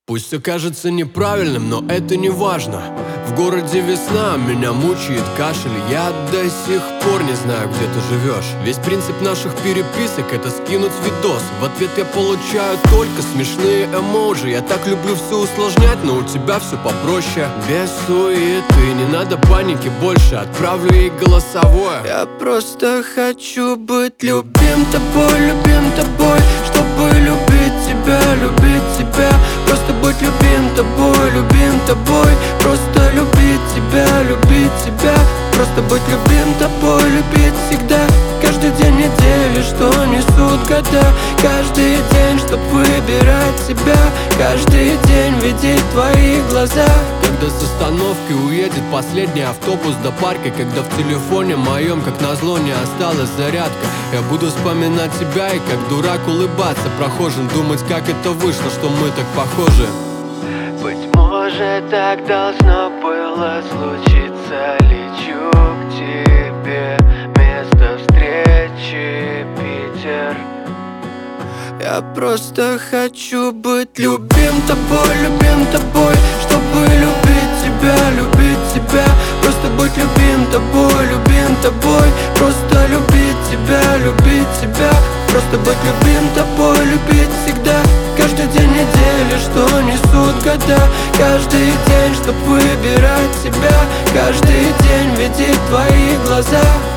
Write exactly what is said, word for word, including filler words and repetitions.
Пусть все кажется неправильным, но это не важно. В городе весна, меня мучает кашель. Я до сих пор не знаю, где ты живешь. Весь принцип наших переписок — это скинуть видос. В ответ я получаю только смешные эмоджи. Я так люблю все усложнять, но у тебя все попроще. Без суеты, не надо паники больше. Отправлю ей голосовое. Я просто хочу быть любим тобой, любим тобой, чтобы любить тебя, любить тебя. Просто быть любим тобой, любим тобой, просто любить тебя, любить тебя. Просто быть любим тобой, любить всегда. Каждый день недели, что несут года. Каждый день, чтоб выбирать себя. Каждый день видеть твои глаза. Когда с остановки уедет последний автобус до парка. Когда в телефоне моем, как назло, не осталась зарядка. Я буду вспоминать тебя и как дурак улыбаться прохожим. Думать, как это вышло, что мы так похожи. Быть может, так должно было случиться. Лечу к тебе, место встречи Питер. Я просто хочу быть любим тобой, любим тобой, чтобы любить тебя, любить тебя. Просто быть любим тобой, любим тобой, просто любить тебя, любить тебя. Просто быть любим тобой, любить всегда. Каждый день недели, что несут года. Каждый день, чтоб выбирать себя. Каждый день видеть твои глаза.